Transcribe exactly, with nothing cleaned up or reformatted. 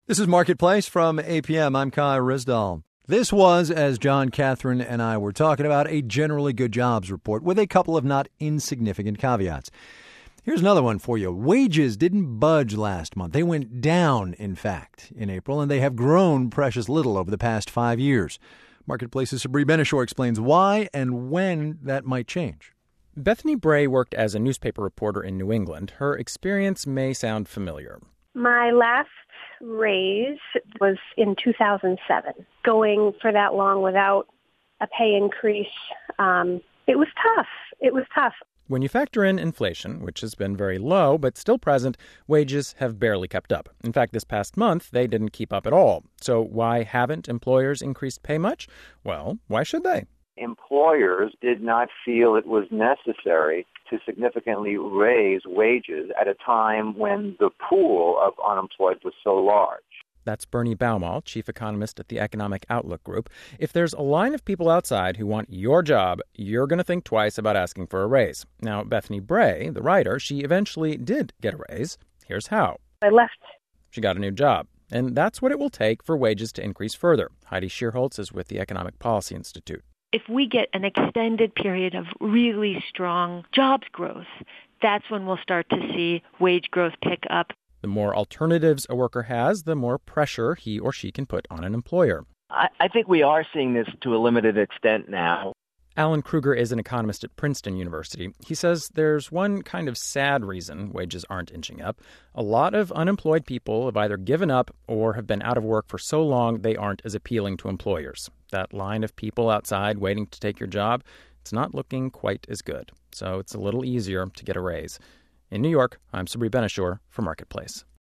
This is Marketplace from A P M. I'm Kai Risdall. This was, as John, Catherine, and I were talking about, a generally good jobs report with a couple of not insignificant caveats. Here's another one for you. Wages didn't budge last month. They went down, in fact, in April, and they have grown precious little over the past five years. Marketplace's Sabri Benishore explains why and when that might change. Bethany Bray worked as a newspaper reporter in New England. Her experience may sound familiar. My last raise was in two thousand seven. Going for that long without a pay increase, um, it was tough. It was tough. When you factor in inflation, which has been very low but still present, wages have barely kept up. In fact, this past month, they didn't keep up at all. So why haven't employers increased pay much? Well, why should they? Employers did not feel it was necessary to significantly raise wages at a time when the pool of unemployed was so large. That's Bernie Baumol, chief economist at the Economic Outlook Group. If there's a line of people outside who want your job, you're going to think twice about asking for a raise. Now, Bethany Bray, the writer, she eventually did get a raise. Here's how. I left. She got a new job. And that's what it will take for wages to increase further. Heidi Shearholtz is with the Economic Policy Institute. If we get an extended period of really strong jobs growth, that's when we'll start to see wage growth pick up. The more alternatives a worker has, the more pressure he or she can put on an employer. I, I think we are seeing this to a limited extent now. Alan Kruger is an economist at Princeton University. He says there's one kind of sad reason wages aren't inching up. A lot of unemployed people have either given up or have been out of work for so long they aren't as appealing to employers. That line of people outside waiting to take your job, it's not looking quite as good. So it's a little easier to get a raise. In New York, I'm Sabri Benishore for Marketplace.